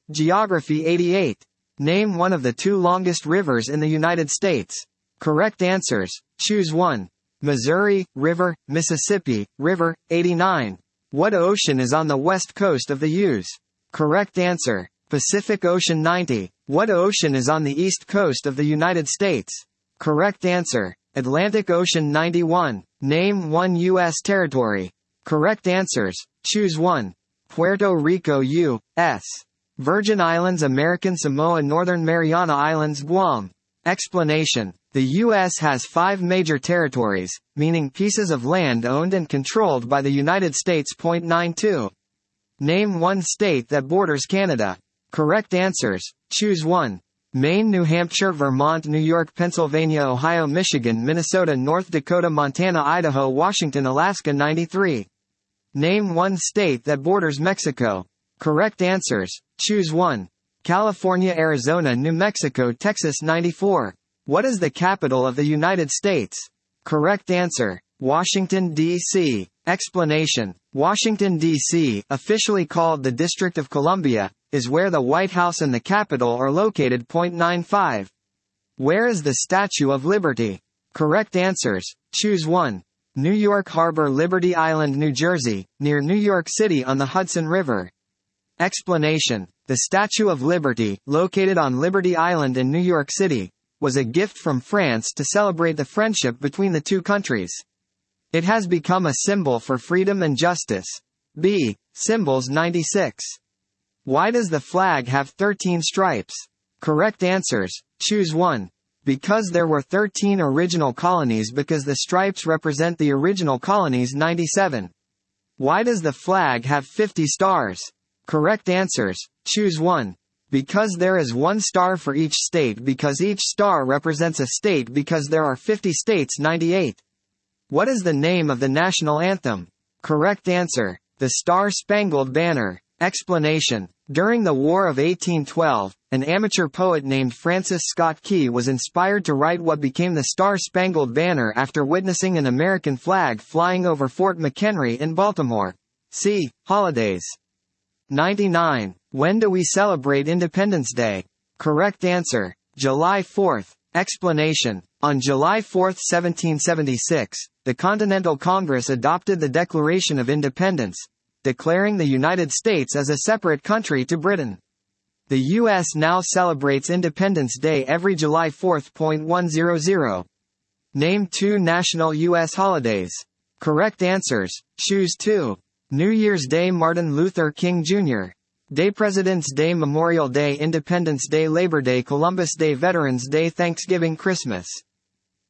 Geography 88. Name one of the two longest rivers in the United States. Correct answers. Choose one. Missouri, River, Mississippi, River. 89. What ocean is on the west coast of the U.S.? Correct answer. Pacific Ocean. 90. What ocean is on the east coast of the United States? Correct answer. Atlantic Ocean. 91. Name one U.S. territory. Correct answers. Choose one. Puerto Rico, U.S. Virgin Islands, American Samoa, Northern Mariana Islands, Guam. Explanation. The U.S. has 5 major territories, meaning pieces of land owned and controlled by the United States. 92. Name one state that borders Canada. Correct answers. Choose one. Maine, New Hampshire, Vermont, New York, Pennsylvania, Ohio, Michigan, Minnesota, North Dakota, Montana, Idaho, Washington, Alaska. 93. Name one state that borders Mexico. Correct answers. Choose one. California, Arizona, New Mexico, Texas. 94. What is the capital of the United States? Correct answer. Washington, D.C. Explanation. Washington, D.C., officially called the District of Columbia, is where the White House and the Capitol are located. 95. Where is the Statue of Liberty? Correct answers. Choose one. New York Harbor, Liberty Island, New Jersey, near New York City on the Hudson River. Explanation. The Statue of Liberty, located on Liberty Island in New York City, was a gift from France to celebrate the friendship between the two countries. It has become a symbol for freedom and justice. B. Symbols. 96. Why does the flag have 13 stripes? Correct answers. Choose one. Because there were 13 original colonies, because the stripes represent the original colonies. 97. Why does the flag have 50 stars? Correct answers. Choose one. Because there is one star for each state, because each star represents a state, because there are 50 states. 98. What is the name of the national anthem? Correct answer. The Star-Spangled Banner. Explanation. During the War of 1812, an amateur poet named Francis Scott Key was inspired to write what became the Star-Spangled Banner after witnessing an American flag flying over Fort McHenry in Baltimore. See Holidays. 99. When do we celebrate Independence Day? Correct answer. July 4th. Explanation. On July 4, 1776, the Continental Congress adopted the Declaration of Independence, declaring the United States as a separate country to Britain. The U.S. now celebrates Independence Day every July 4. 100. Name two national U.S. holidays. Correct answers. Choose two. New Year's Day, Martin Luther King Jr. Day, President's Day, Memorial Day, Independence Day, Labor Day, Columbus Day, Veterans Day, Thanksgiving, Christmas.